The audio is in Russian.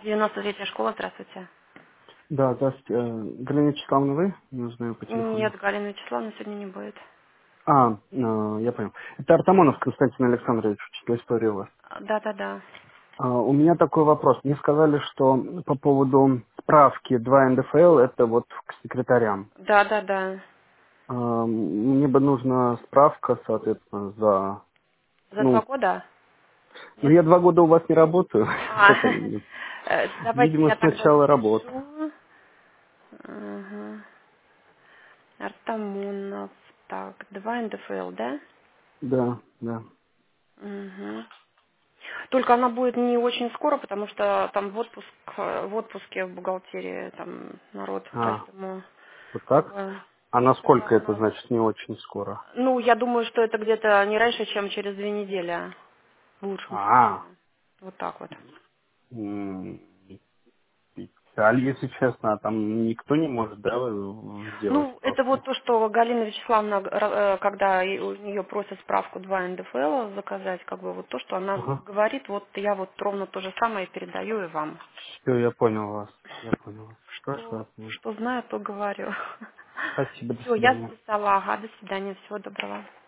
93-я школа, здравствуйте. Да, здравствуйте. Галина Вячеславовна, вы? Не узнаю по телефону. Нет, Галина Вячеславовна сегодня не будет. Я понял. Это Артамонов Константин Александрович, учитель истории у вас. Да. У меня такой вопрос. Мне сказали, что по поводу справки 2 НДФЛ, это вот к секретарям. Да. Мне бы нужна справка, соответственно, за... За 2 года? Ну, Нет? я 2 года у вас не работаю, А, поэтому, давайте видимо, я тогда сначала работа. запишу. Ага. Артамонов. Так, 2 НДФЛ, да? Да, да. Угу. Только она будет не очень скоро, потому что там в отпуске в бухгалтерии там народ, А, поэтому вот как так? бы А насколько да, это значит не очень скоро? ну, я думаю, что это где-то не раньше, чем через 2 недели. В лучшем А, случае. Вот так вот. М, Печаль, если честно, а там никто не может, да, сделать Ну, это вот справку? то, что Галина Вячеславовна, когда у нее просят справку 2 НДФЛ заказать, как бы вот то, что она Ага. говорит, вот я вот ровно то же самое передаю и вам. Все, я понял вас. Я понял вас. Хорошо, отлично. Что знаю, то говорю. Спасибо, до Все, я свидания. записала. Ага, до свидания, всего доброго.